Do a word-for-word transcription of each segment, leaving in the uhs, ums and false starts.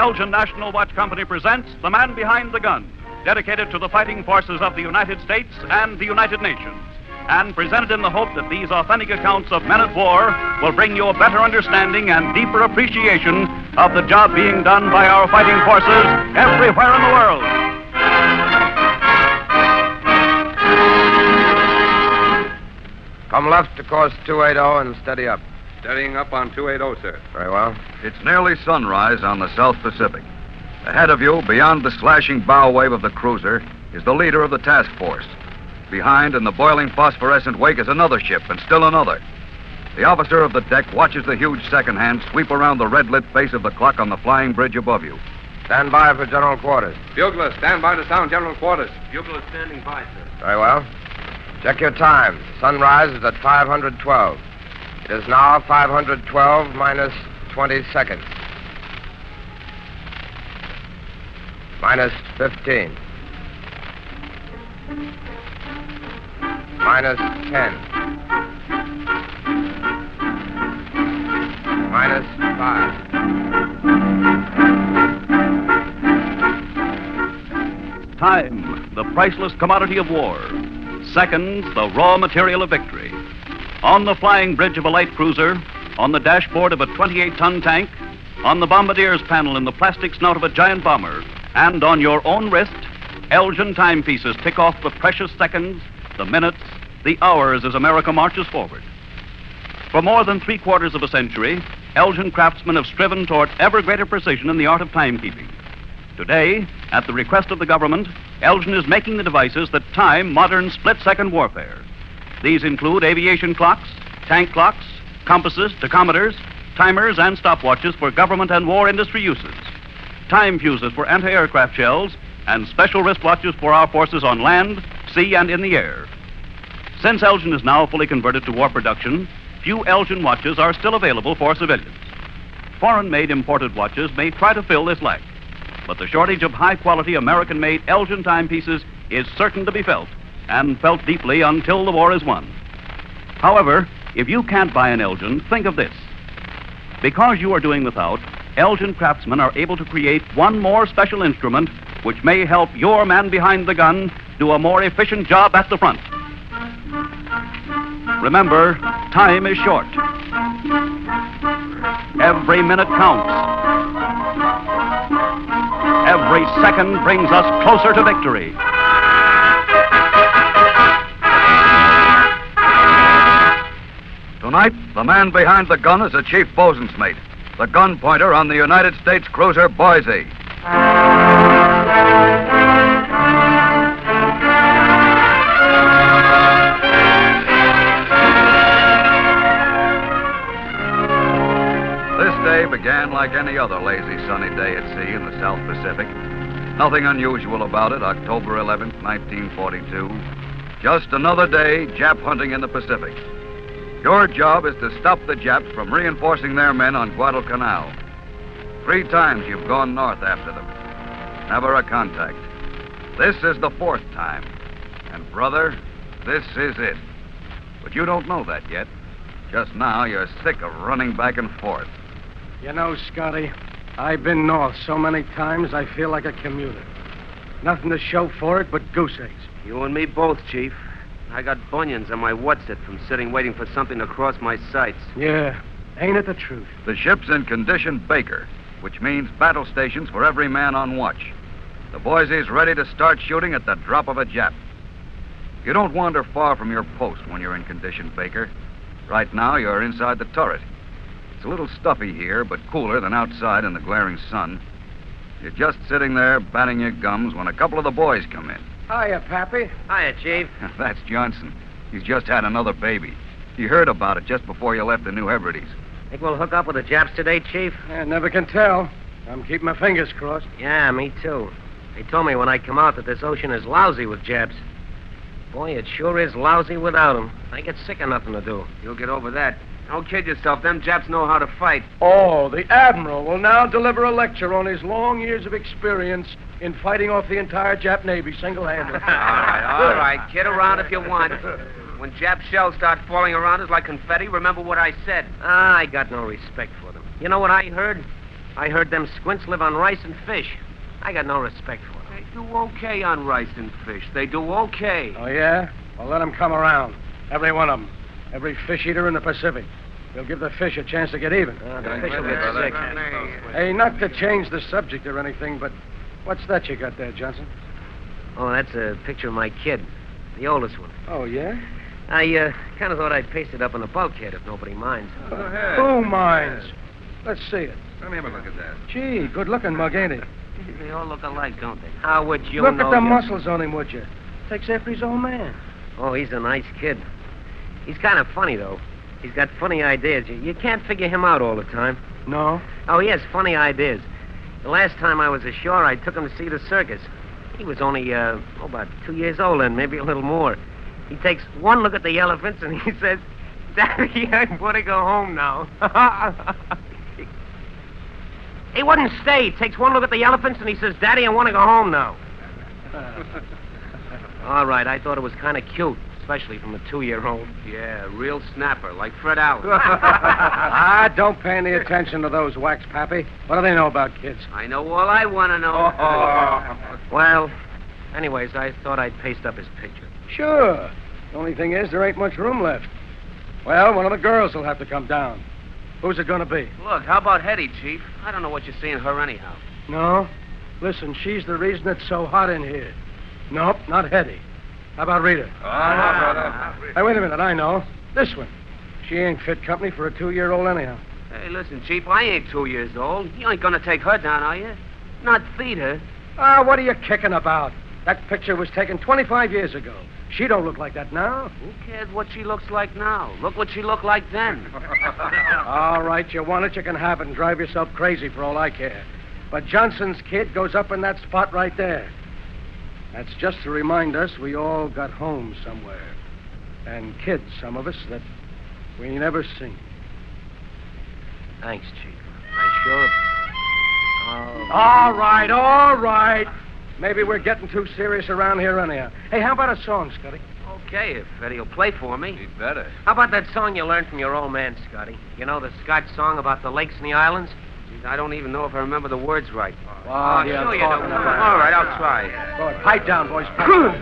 Elgin National Watch Company presents The Man Behind the Gun, dedicated to the fighting forces of the United States and the United Nations, and presented in the hope that these authentic accounts of men at war will bring you a better understanding and deeper appreciation of the job being done by our fighting forces everywhere in the world. Come left to course two eighty and steady up. Steadying up on two eighty, sir. Very well. It's nearly sunrise on the South Pacific. Ahead of you, beyond the slashing bow wave of the cruiser, is the leader of the task force. Behind, in the boiling phosphorescent wake, is another ship, and still another. The officer of the deck watches the huge second hand sweep around the red-lit face of the clock on the flying bridge above you. Stand by for general quarters. Bugler, stand by to sound general quarters. Bugler standing by, sir. Very well. Check your time. Sunrise is at five twelve. It is now five twelve minus twenty seconds. Minus fifteen. Minus ten. Minus five. Time, the priceless commodity of war. Seconds, the raw material of victory. On the flying bridge of a light cruiser, on the dashboard of a twenty-eight ton tank, on the bombardier's panel in the plastic snout of a giant bomber, and on your own wrist, Elgin timepieces tick off the precious seconds, the minutes, the hours as America marches forward. For more than three quarters of a century, Elgin craftsmen have striven toward ever greater precision in the art of timekeeping. Today, at the request of the government, Elgin is making the devices that time modern split-second warfare. These include aviation clocks, tank clocks, compasses, tachometers, timers, and stopwatches for government and war industry uses, time fuses for anti-aircraft shells, and special wristwatches for our forces on land, sea, and in the air. Since Elgin is now fully converted to war production, few Elgin watches are still available for civilians. Foreign-made imported watches may try to fill this lack, but the shortage of high-quality American-made Elgin timepieces is certain to be felt, and felt deeply until the war is won. However, if you can't buy an Elgin, think of this. Because you are doing without, Elgin craftsmen are able to create one more special instrument which may help your man behind the gun do a more efficient job at the front. Remember, time is short. Every minute counts. Every second brings us closer to victory. Tonight, the man behind the gun is a chief bosun's mate, the gun pointer on the United States cruiser Boise. This day began like any other lazy sunny day at sea in the South Pacific. Nothing unusual about it, October eleventh, nineteen forty-two. Just another day Jap hunting in the Pacific. Your job is to stop the Japs from reinforcing their men on Guadalcanal. Three times you've gone north after them. Never a contact. This is the fourth time. And, brother, this is it. But you don't know that yet. Just now, you're sick of running back and forth. You know, Scotty, I've been north so many times I feel like a commuter. Nothing to show for it but goose eggs. You and me both, Chief. I got bunions on my what's-it from sitting waiting for something to cross my sights. Yeah, ain't it the truth? The ship's in condition Baker, which means battle stations for every man on watch. The Boise's ready to start shooting at the drop of a Jap. You don't wander far from your post when you're in condition Baker. Right now, you're inside the turret. It's a little stuffy here, but cooler than outside in the glaring sun. You're just sitting there batting your gums when a couple of the boys come in. Hiya, Pappy. Hiya, Chief. That's Johnson. He's just had another baby. He heard about it just before you left the New Hebrides. Think we'll hook up with the Japs today, Chief? I never can tell. I'm keeping my fingers crossed. Yeah, me too. They told me when I come out that this ocean is lousy with Japs. Boy, it sure is lousy without them. I get sick of nothing to do. You'll get over that. Don't kid yourself. Them Japs know how to fight. Oh, the Admiral will now deliver a lecture on his long years of experience in fighting off the entire Jap Navy single-handed. all right, all right. Kid around if you want. When Jap shells start falling around us like confetti, remember what I said. Ah, I got no respect for them. You know what I heard? I heard them squints live on rice and fish. I got no respect for them. They do okay on rice and fish. They do okay. Oh, yeah? Well, let them come around. Every one of them. Every fish eater in the Pacific. We'll give the fish a chance to get even. Uh, the fish will get sick. Hey, not to change the subject or anything, but what's that you got there, Johnson? Oh, that's a picture of my kid. The oldest one. Oh, yeah? I uh, kind of thought I'd paste it up on the bulkhead if nobody minds. Go ahead. Who minds? Let's see it. Let me have a look at that. Gee, good looking mug, ain't he? They all look alike, don't they? How would you Look know at the you- muscles on him, would you? Takes after his old man. Oh, he's a nice kid. He's kind of funny, though. He's got funny ideas. You, you can't figure him out all the time. No? Oh, he has funny ideas. The last time I was ashore, I took him to see the circus. He was only, uh, oh, about two years old then, maybe a little more. He takes one look at the elephants and he says, Daddy, I want to go home now. He wouldn't stay. He takes one look at the elephants and he says, Daddy, I want to go home now. All right, I thought it was kind of cute, especially from a two-year-old. Yeah, real snapper, like Fred Allen. Ah, don't pay any attention to those wax, Pappy. What do they know about kids? I know all I want to know. Well, anyways, I thought I'd paste up his picture. Sure. The only thing is, there ain't much room left. Well, one of the girls will have to come down. Who's it going to be? Look, how about Hetty, Chief? I don't know what you see in her anyhow. No? Listen, she's the reason it's so hot in here. Nope, not Hetty. How about Rita? Hey, wait a minute, I know. This one. She ain't fit company for a two-year-old anyhow. Hey, listen, Chief, I ain't two years old. You ain't gonna take her down, are you? Not feed her. Ah, what are you kicking about? That picture was taken twenty-five years ago. She don't look like that now. Who cares what she looks like now? Look what she looked like then. All right, you want it, you can have it and drive yourself crazy for all I care. But Johnson's kid goes up in that spot right there. That's just to remind us we all got home somewhere. And kids, some of us, that we never seen. Thanks, Chief. I sure... Oh. All right, all right. Maybe we're getting too serious around here anyhow. Hey, how about a song, Scotty? Okay, if Eddie will play for me. He'd better. How about that song you learned from your old man, Scotty? You know, the Scotch song about the lakes and the islands? Geez, I don't even know if I remember the words right. Oh, yeah, sure you don't. All right, I'll try. Go ahead, pipe down, boys. Pipe.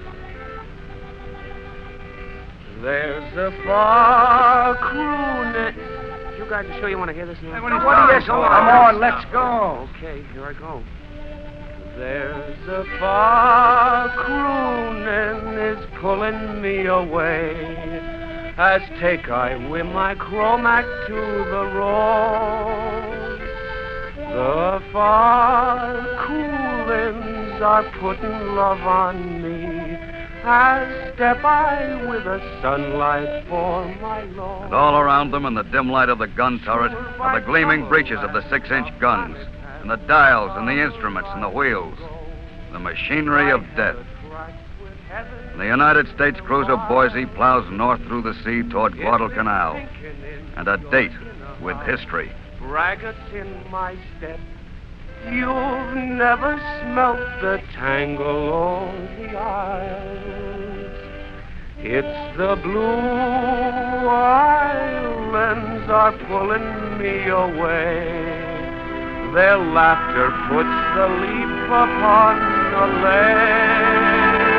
There's a far crooning. You guys are sure you want to hear this now? What do you Come on, let's go. Okay, here I go. There's a far crooning is pulling me away as take I with my chromac to the road. The far coolings are putting love on me as step I with the sunlight for my lord. And all around them in the dim light of the gun turret are the gleaming breeches of the six-inch guns, and the dials and the instruments and the wheels, the machinery of death. And the United States cruiser Boise plows north through the sea toward Guadalcanal, and a date with history. Braggarts in my step, you've never smelt the tangle on the isles. It's the blue islands are pulling me away. Their laughter puts the leaf upon the lake.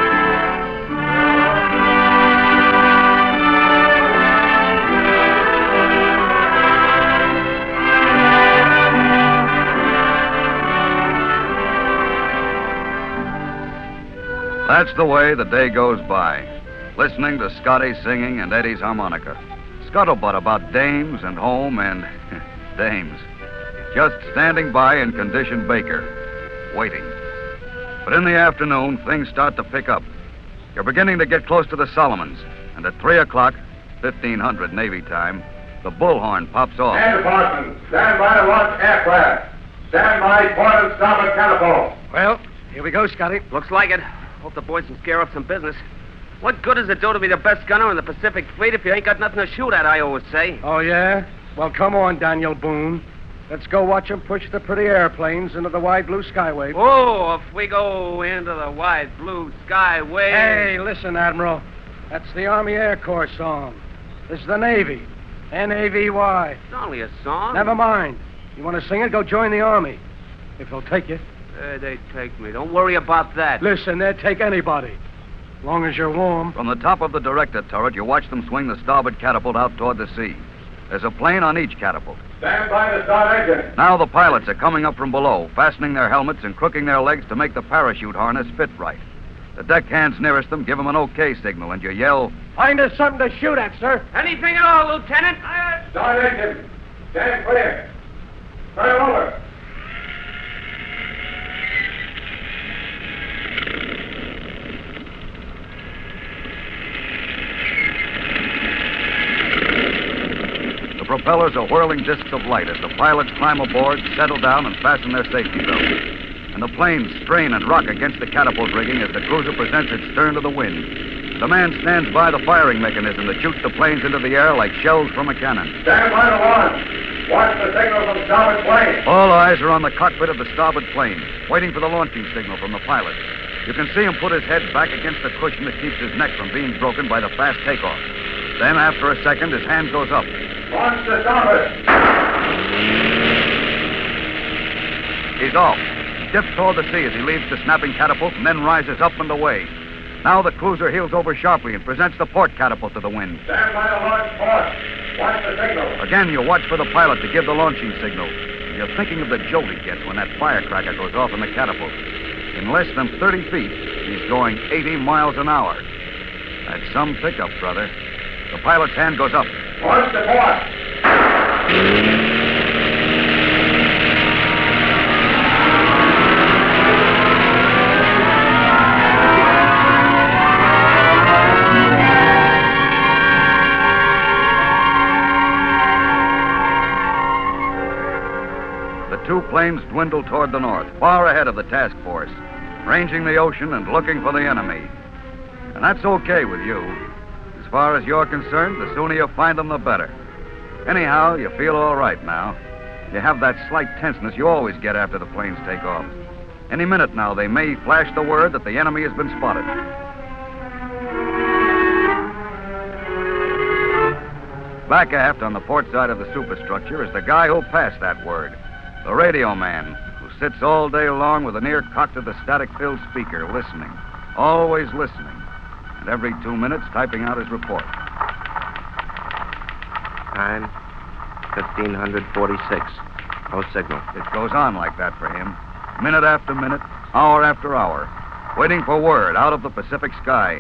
That's the way the day goes by, listening to Scotty singing and Eddie's harmonica. Scuttlebutt about dames and home and dames. Just standing by in condition Baker, waiting. But in the afternoon, things start to pick up. You're beginning to get close to the Solomons, and at three o'clock, fifteen hundred Navy time, the bullhorn pops off. Stand, Parsons. Stand by to watch aircraft. Stand by, port and starboard telephone. Well, here we go, Scotty. Looks like it. Hope the boys can scare up some business. What good does it do to be the best gunner in the Pacific Fleet if you ain't got nothing to shoot at, I always say. Oh, yeah? Well, come on, Daniel Boone. Let's go watch them push the pretty airplanes into the wide blue skyway. Oh, if we go into the wide blue skyway. Hey, listen, Admiral. That's the Army Air Corps song. This is the Navy. N A V Y. It's only a song. Never mind. You want to sing it? Go join the Army. If they'll take you. Uh, they take me. Don't worry about that. Listen, they'll take anybody. As long as you're warm. From the top of the director turret, you watch them swing the starboard catapult out toward the sea. There's a plane on each catapult. Stand by to start engine. Now the pilots are coming up from below, fastening their helmets and crooking their legs to make the parachute harness fit right. The deckhands nearest them give them an okay signal, and you yell, Find us something to shoot at, sir. Anything at all, Lieutenant. Start engine. Stand clear. Turn it over. The propellers are whirling discs of light as the pilots climb aboard, settle down, and fasten their safety belts. And the planes strain and rock against the catapult rigging as the cruiser presents its stern to the wind. The man stands by the firing mechanism that shoots the planes into the air like shells from a cannon. Stand by to launch. Watch the signal from starboard plane. All eyes are on the cockpit of the starboard plane, waiting for the launching signal from the pilot. You can see him put his head back against the cushion that keeps his neck from being broken by the fast takeoff. Then, after a second, his hand goes up. Launch the starboard. He's off. He dips toward the sea as he leaves the snapping catapult and then rises up and away. Now the cruiser heels over sharply and presents the port catapult to the wind. Stand by to launch port. Watch the signal. Again, you watch for the pilot to give the launching signal. You're thinking of the jolt he gets when that firecracker goes off in the catapult. In less than thirty feet, he's going eighty miles an hour. That's some pickup, brother. The pilot's hand goes up. Launch the port. The two planes dwindle toward the north, far ahead of the task force, ranging the ocean and looking for the enemy. And that's okay with you. As far as you're concerned, the sooner you find them, the better. Anyhow, you feel all right now. You have that slight tenseness you always get after the planes take off. Any minute now, they may flash the word that the enemy has been spotted. Back aft on the port side of the superstructure is the guy who'll pass that word. The radio man, who sits all day long with an ear cocked to the static-filled speaker, listening. Always listening. And every two minutes, typing out his report. Time, fifteen forty-six. No signal. It goes on like that for him. Minute after minute, hour after hour. Waiting for word out of the Pacific sky.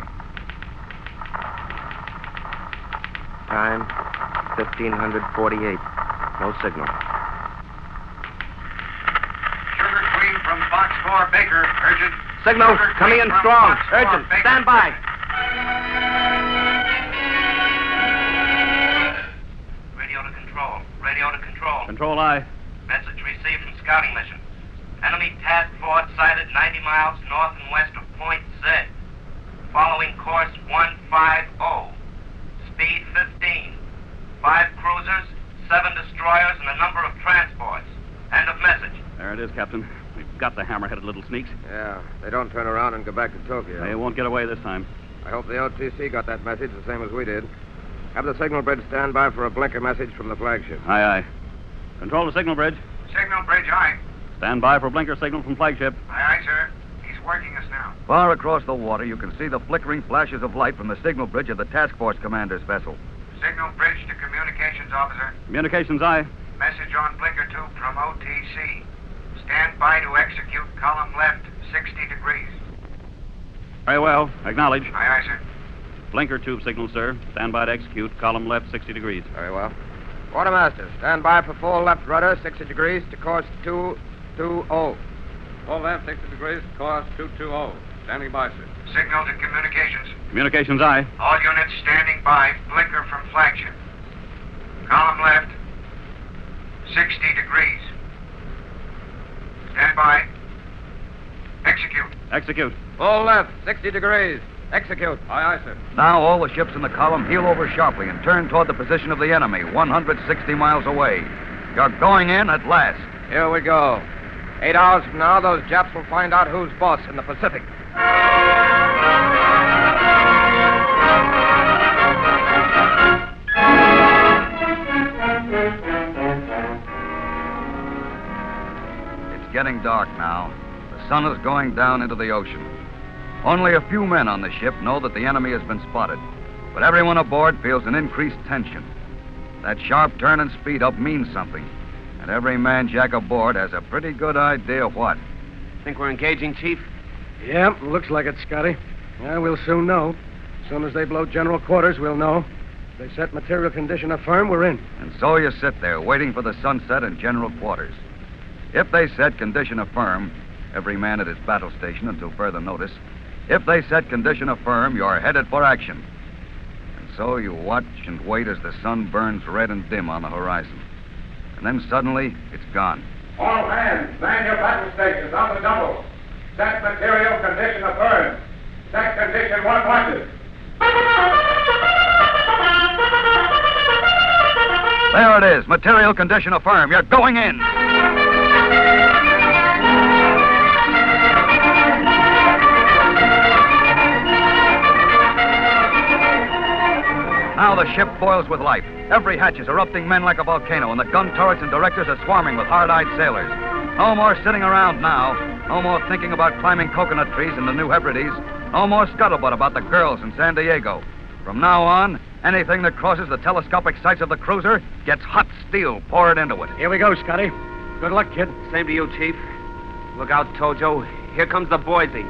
Time, fifteen forty-eight. No signal. Sugar Queen from Box four, Baker. Urgent. Signal, Sugar coming Queen in from strong. Box four, Urgent. Baker. Stand by. Radio to control. Radio to control. Control I. Message received from scouting mission. Enemy task force sighted ninety miles north and west of Point Z. Following course one fifty. Speed fifteen. Five cruisers, seven destroyers, and a number of transports. End of message. There it is, Captain. We've got the hammer-headed little sneaks. Yeah, they don't turn around and go back to Tokyo. They won't get away this time. I hope the O T C got that message the same as we did. Have the signal bridge stand by for a blinker message from the flagship. Aye, aye. Control to signal bridge. Signal bridge, aye. Stand by for blinker signal from flagship. Aye, aye, sir. He's working us now. Far across the water, you can see the flickering flashes of light from the signal bridge of the task force commander's vessel. Signal bridge to communications officer. Communications aye. Message on blinker two from O T C. Stand by to execute column left, sixty degrees. Very well. Acknowledge. Aye, aye, sir. Blinker tube signal, sir. Stand by to execute. Column left, sixty degrees. Very well. Quartermaster, stand by for full left rudder, sixty degrees to course two two zero. Full left, sixty degrees, course two two zero. Standing by, sir. Signal to communications. Communications aye. All units standing by. Blinker from flagship. Column left, sixty degrees. Stand by. Execute. Execute. Full left, sixty degrees. Execute. Aye, aye, sir. Now all the ships in the column heel over sharply and turn toward the position of the enemy, one hundred sixty miles away. You're going in at last. Here we go. Eight hours from now, those Japs will find out who's boss in the Pacific. getting dark now. The sun is going down into the ocean. Only a few men on the ship know that the enemy has been spotted, but everyone aboard feels an increased tension. That sharp turn and speed up means something, and every man jack aboard has a pretty good idea what. Think we're engaging, Chief? Yeah, looks like it, Scotty. Yeah, we'll soon know. As soon as they blow general quarters, we'll know. If they set material condition affirm, we're in. And so you sit there, waiting for the sunset in general quarters. If they set condition affirm, every man at his battle station until further notice, if they set condition affirm, you're headed for action. And so you watch and wait as the sun burns red and dim on the horizon. And then suddenly, it's gone. All hands, man your battle stations on the double. Set material condition affirmed. Set condition one wanted. There it is. Material condition affirmed. You're going in. Now the ship boils with life. Every hatch is erupting men like a volcano, and the gun turrets and directors are swarming with hard-eyed sailors. No more sitting around now. No more thinking about climbing coconut trees in the New Hebrides. No more scuttlebutt about the girls in San Diego. From now on, anything that crosses the telescopic sights of the cruiser gets hot steel poured into it. Here we go, Scotty. Good luck, kid. Same to you, Chief. Look out, Tojo. Here comes the Boise.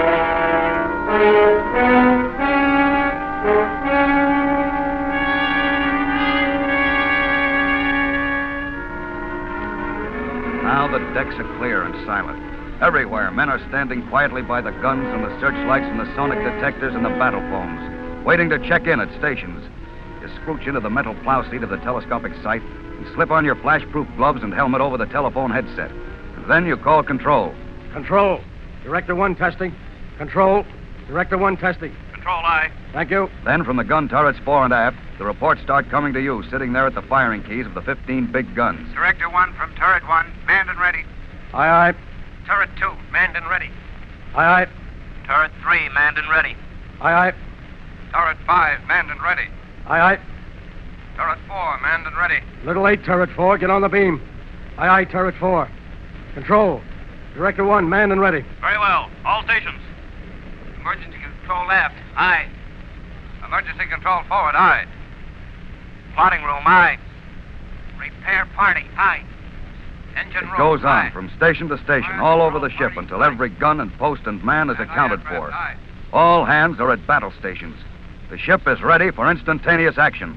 Now the decks are clear and silent. Everywhere, men are standing quietly by the guns and the searchlights and the sonic detectors and the battle phones, waiting to check in at stations. You scrooch into the metal plow seat of the telescopic sight and slip on your flash-proof gloves and helmet over the telephone headset. And then you call control. Control. Director one testing. Control. Director one testing. Control, aye. Thank you. Then from the gun turrets fore and aft, the reports start coming to you, sitting there at the firing keys of the fifteen big guns. Director one from turret one, manned and ready. Aye, aye. Turret two, manned and ready. Aye, aye. Turret three, manned and ready. Aye, aye. Turret five, manned and ready. Aye, aye. Turret four, manned and ready. Little eight, turret four. Get on the beam. Aye, aye, turret four. Control. Director one, manned and ready. Very well. All stations. Emergency control left. Aye. Emergency control forward. Aye. Plotting room. Aye. Repair party. Aye. Engine It room. goes on aye. from station to station, all over the ship, until every gun and post and man is accounted for. Aye. All hands are at battle stations. The ship is ready for instantaneous action.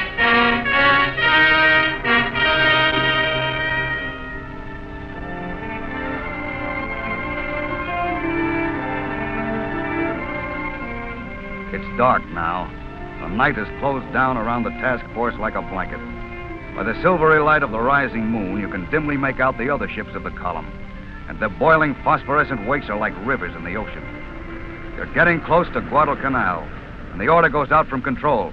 It's dark now. The night has closed down around the task force like a blanket. By the silvery light of the rising moon, you can dimly make out the other ships of the column. And the boiling phosphorescent wakes are like rivers in the ocean. You're getting close to Guadalcanal, and the order goes out from control.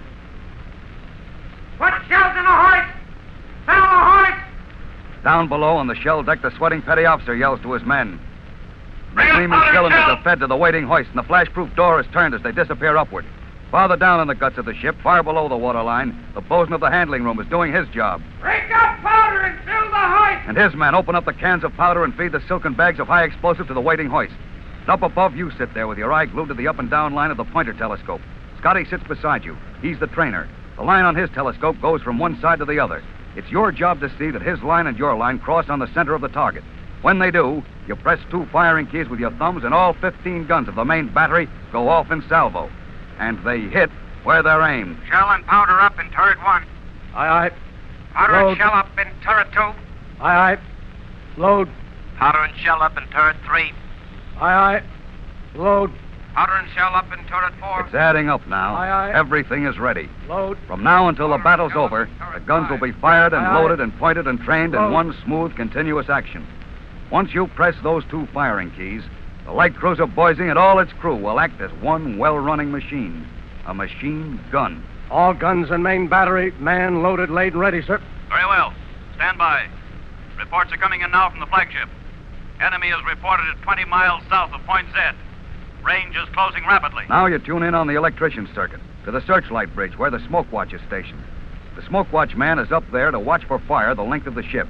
Put shells in the hoist! Down the hoist! Down below on the shell deck, the sweating petty officer yells to his men. The Bring up gleaming powder cylinders shell! are fed to the waiting hoist, and the flash-proof door is turned as they disappear upward. Farther down in the guts of the ship, far below the waterline, the bosun of the handling room is doing his job. Break up powder and fill the hoist! And his men open up the cans of powder and feed the silken bags of high explosive to the waiting hoist. And up above, you sit there with your eye glued to the up and down line of the pointer telescope. Scotty sits beside you. He's the trainer. The line on his telescope goes from one side to the other. It's your job to see that his line and your line cross on the center of the target. When they do, you press two firing keys with your thumbs, and all fifteen guns of the main battery go off in salvo. And they hit where they're aimed. Shell and powder up in turret one. Aye, aye. Powder Load. and shell up in turret two. Aye, aye. Load. Powder and shell up in turret three. Aye, aye. Load. Powder and shell up in turret four. It's adding up now. Aye, aye. Everything is ready. Load. From now until the battle's over, the guns will be fired and Aye, aye. loaded and pointed and trained in Load. one smooth, continuous action. Once you press those two firing keys, the light cruiser Boise and all its crew will act as one well-running machine. A machine gun. All guns and main battery, man, loaded, laid, and ready, sir. Very well. Stand by. Reports are coming in now from the flagship. Enemy is reported at twenty miles south of Point Z. Range is closing rapidly. Now you tune in on the electrician circuit to the searchlight bridge where the smoke watch is stationed. The smoke watch man is up there to watch for fire the length of the ship.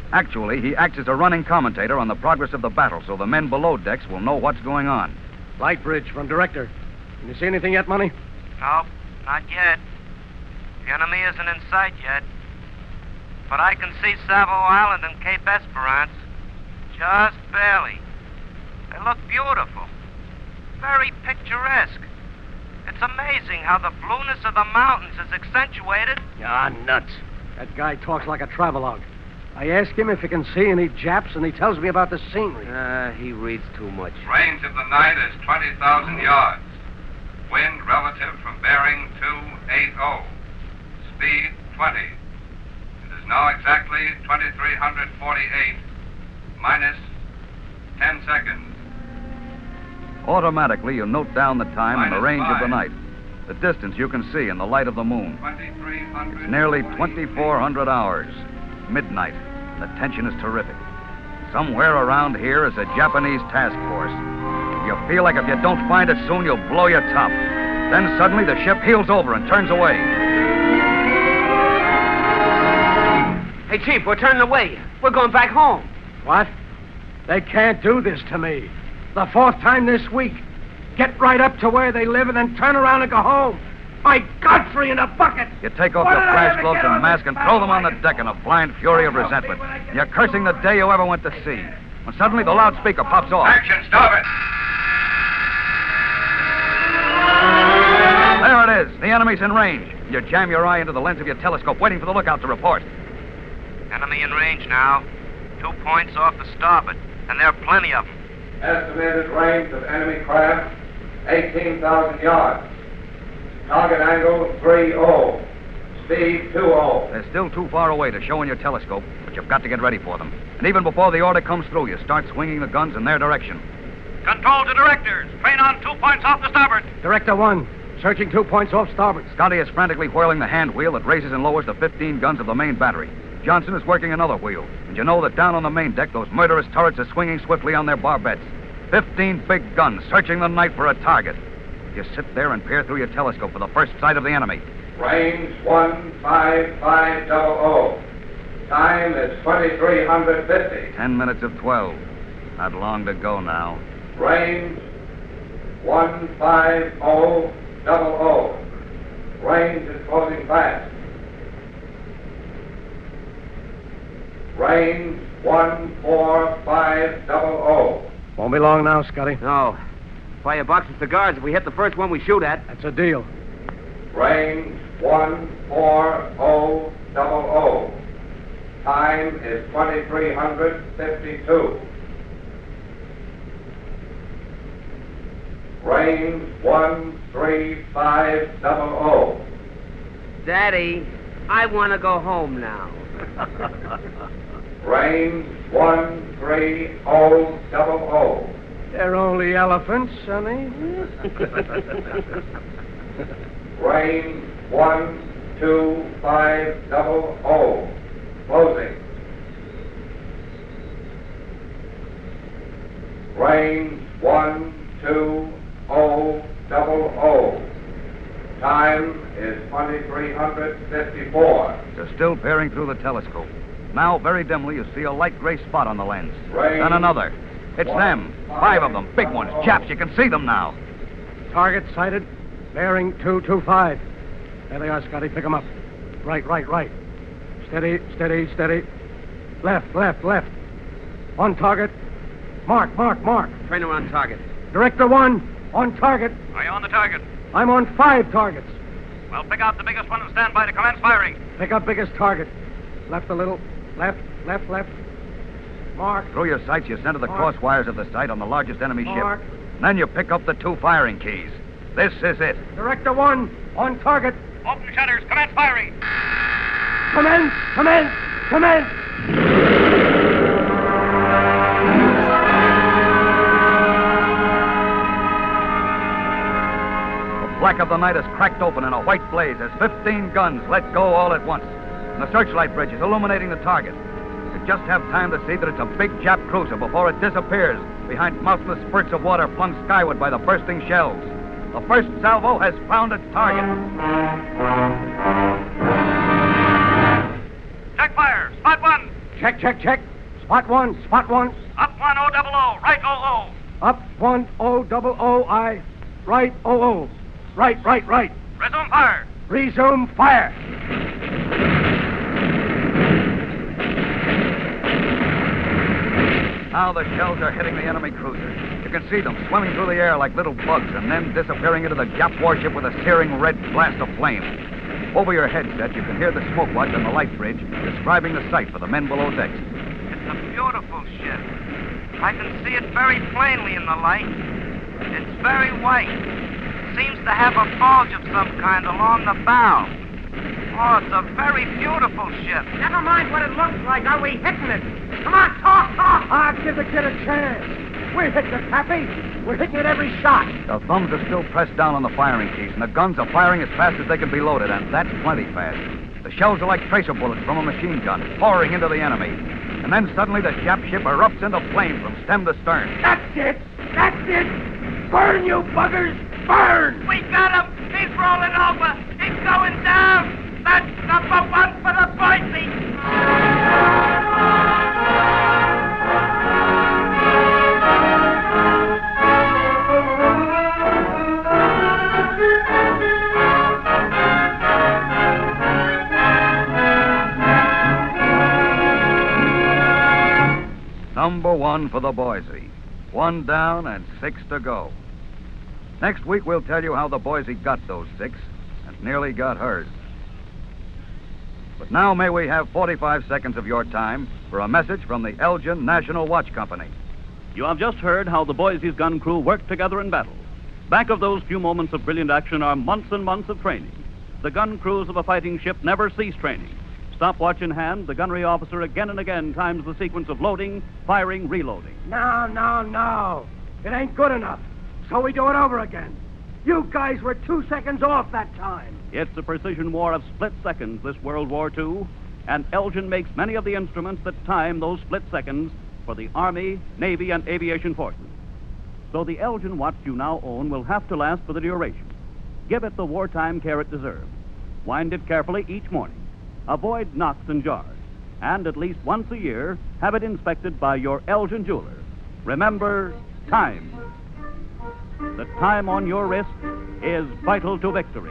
Actually, he acts as a running commentator on the progress of the battle, so the men below decks will know what's going on. Light bridge from director. Can you see anything yet, Money? Nope, not yet. The enemy isn't in sight yet. But I can see Savo Island and Cape Esperance. Just barely. They look beautiful. Very picturesque. It's amazing how the blueness of the mountains is accentuated. Ah, nuts. That guy talks like a travelogue. I ask him if he can see any Japs, and he tells me about the scenery. Ah, uh, he reads too much. Range of the night is twenty thousand yards. Wind relative from bearing two eighty. Speed twenty. It is now exactly twenty-three forty-eight, minus ten seconds. Automatically, you note down the time and the range five. of the night. The distance you can see in the light of the moon. It's nearly twenty-four hundred hours. Midnight. The tension is terrific. Somewhere around here is a Japanese task force. You feel like if you don't find it soon, you'll blow your top. Then suddenly the ship heels over and turns away. Hey, Chief, we're turning away. We're going back home. What? They can't do this to me. The fourth time this week. Get right up to where they live and then turn around and go home. My Godfrey in a bucket! You take off Why your did I crash ever gloves get and on mask this and throw them on the wagon? deck in a blind fury of resentment. You're cursing the day you ever went to sea. When suddenly the loudspeaker pops off. Action, stop it! There it is. The enemy's in range. You jam your eye into the lens of your telescope, waiting for the lookout to report. Enemy in range now. Two points off the starboard, and there are plenty of them. Estimated range of enemy craft, eighteen thousand yards. Target angle three oh. Speed two oh. They're still too far away to show in your telescope, but you've got to get ready for them. And even before the order comes through, you start swinging the guns in their direction. Control to directors. Train on two points off the starboard. Director one, searching two points off starboard. Scotty is frantically whirling the hand wheel that raises and lowers the fifteen guns of the main battery. Johnson is working another wheel, and you know that down on the main deck, those murderous turrets are swinging swiftly on their barbettes. Fifteen big guns searching the night for a target. You sit there and peer through your telescope for the first sight of the enemy. Range one five five oh. Time is twenty-three fifty. Ten minutes of twelve. Not long to go now. Range one five oh. Range is closing fast. Range one four five oh. Won't be long now, Scotty. No. Buy a box of cigars if we hit the first one we shoot at. That's a deal. Range one four oh. Time is twenty-three fifty-two. Range one three five oh. Daddy, I want to go home now. Range one three oh. They're only elephants, Sonny. Range one two five oh. Closing. Range one two oh. Time is twenty-three fifty-four. You're still peering through the telescope. Now, very dimly, you see a light gray spot on the lens. Range Then another. It's one, them. Five of them. Big ones. Japs. You can see them now. Target sighted. Bearing two two five. There they are, Scotty. Pick them up. Right, right, right. Steady, steady, steady. Left, left, left. On target. Mark, mark, mark. Trainer on target. Director one, on target. Are you on the target? I'm on five targets. Well, pick out the biggest one and stand by to commence firing. Pick up biggest target. Left a little. Left, left, left. Mark. Through your sights, you center the Mark. cross wires of the sight on the largest enemy Mark. ship. Then you pick up the two firing keys. This is it. Director one, on target. Open shutters. Commence firing. Commence, commence, commence. The black of the night is cracked open in a white blaze as fifteen guns let go all at once. And the searchlight bridge is illuminating the target. You just have time to see that it's a big Jap cruiser before it disappears behind mountainous spurts of water flung skyward by the bursting shells. The first salvo has found its target. Check fire. Spot one. Check, check, check. Spot one, spot one. Up one O double O, right O O. Up one O double O, I. Right O O. Right, right, right. Resume fire. Resume fire. Now the shells are hitting the enemy cruiser. You can see them swimming through the air like little bugs and then disappearing into the Jap warship with a searing red blast of flame. Over your headset, you can hear the smoke watch on the light bridge describing the sight for the men below decks. It's a beautiful ship. I can see it very plainly in the light. It's very white. Seems to have a bulge of some kind along the bow. Oh, it's a very beautiful ship. Never mind what it looks like. Are we hitting it? Come on, talk, talk. Ah, give the kid a chance. We're hitting it, Pappy. We're hitting it every shot. The thumbs are still pressed down on the firing keys, and the guns are firing as fast as they can be loaded, and that's plenty fast. The shells are like tracer bullets from a machine gun, pouring into the enemy. And then suddenly the Jap ship erupts into flame from stem to stern. That's it. That's it. Burn, you buggers. Burn. We got him. He's rolling over. He's going down. That's number one for the Boise. Number one for the Boise. One down and six to go. Next week, we'll tell you how the Boise got those six and nearly got hers. But now may we have forty-five seconds of your time for a message from the Elgin National Watch Company. You have just heard how the Boise's gun crew worked together in battle. Back of those few moments of brilliant action are months and months of training. The gun crews of a fighting ship never cease training. Stopwatch in hand, the gunnery officer again and again times the sequence of loading, firing, reloading. No, no, no. It ain't good enough. So we do it over again. You guys were two seconds off that time. It's a precision war of split seconds, this World War Two, and Elgin makes many of the instruments that time those split seconds for the Army, Navy, and aviation forces. So the Elgin watch you now own will have to last for the duration. Give it the wartime care it deserves. Wind it carefully each morning. Avoid knocks and jars. And at least once a year, have it inspected by your Elgin jeweler. Remember, time. The time on your wrist is vital to victory.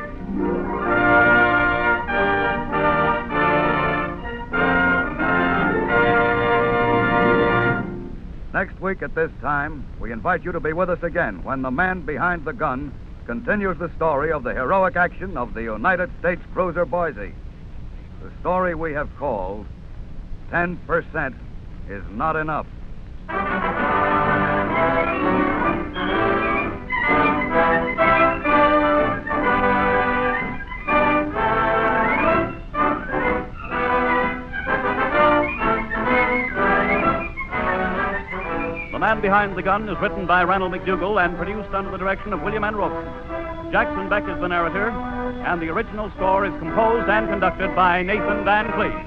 Next week at this time, we invite you to be with us again when the man behind the gun continues the story of the heroic action of the United States cruiser Boise. The story we have called ten percent is Not Enough. The Man Behind the Gun is written by Ranald McDougall and produced under the direction of William N. Rosen. Jackson Beck is the narrator, and the original score is composed and conducted by Nathan Van Cleve.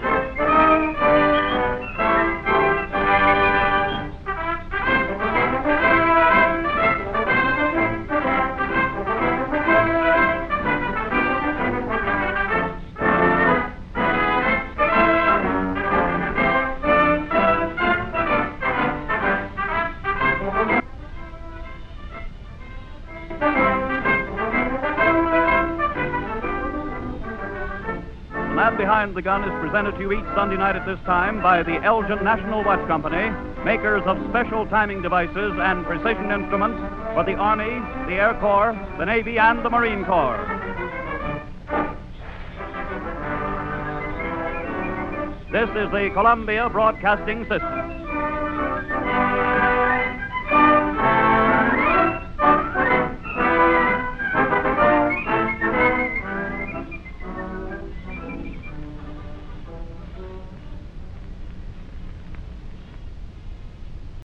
Behind the Gun is presented to you each Sunday night at this time by the Elgin National Watch Company, makers of special timing devices and precision instruments for the Army, the Air Corps, the Navy, and the Marine Corps. This is the Columbia Broadcasting System.